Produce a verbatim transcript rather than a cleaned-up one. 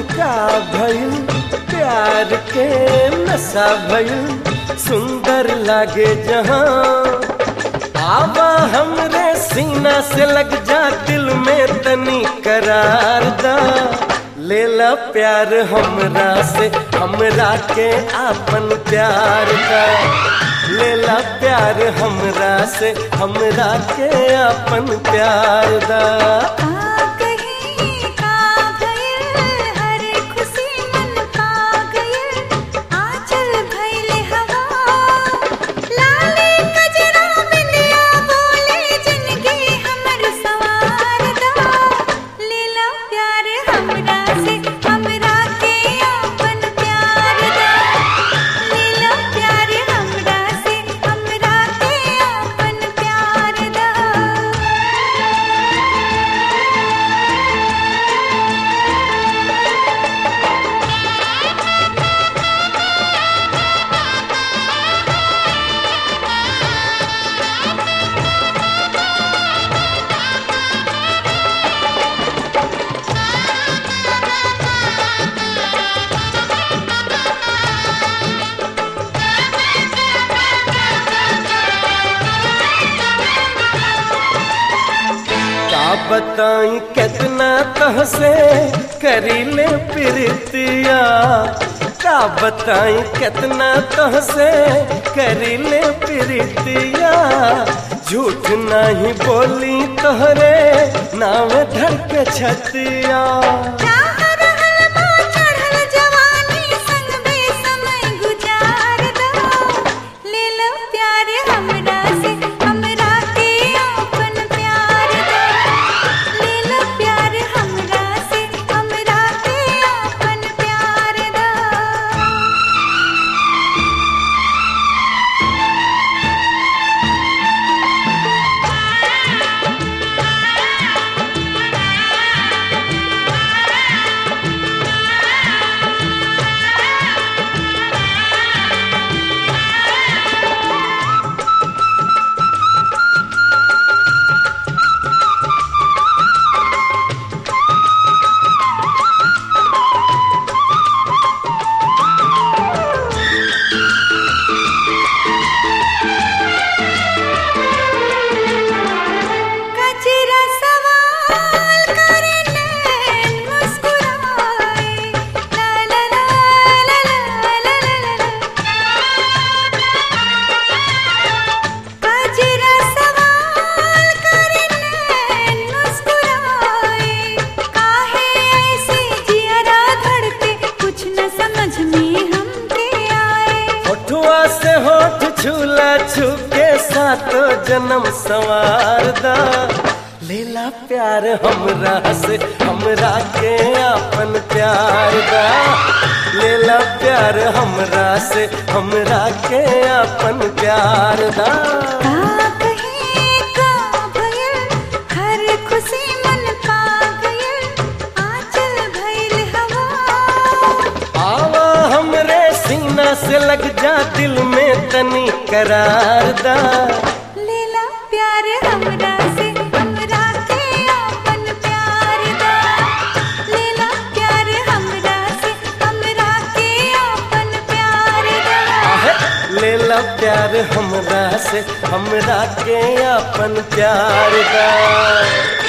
का भइल प्यार के नशा भइल सुंदर लागे जहां आवा हमरे सीना से लग जा दिल में तनी करार दा लेला प्यार हमरा से हमरा के आपन प्यार दा लेला प्यार हमरा से हमरा के आपन प्यार दा बताई कितना तहसे करीले प्रीतिया का बताई कितना तहसे करीले प्रीतिया झूठ नहीं बोली तोहरे नाम धड़क छतिया से होठ झूला छुके सातो जन्म संवार दा लेला प्यार हमरा से हमरा के आपन प्यार दा लेला प्यार हमरा से हमरा के आपन प्यार दा से लग जा दिल में तनी करार दा लेला प्यार हमरा से हमरा के आपन प्यार दा लेला प्यार हमरा से हमरा के आपन प्यार दा लेला प्यार हमरा से हमरा के आपन प्यार दा।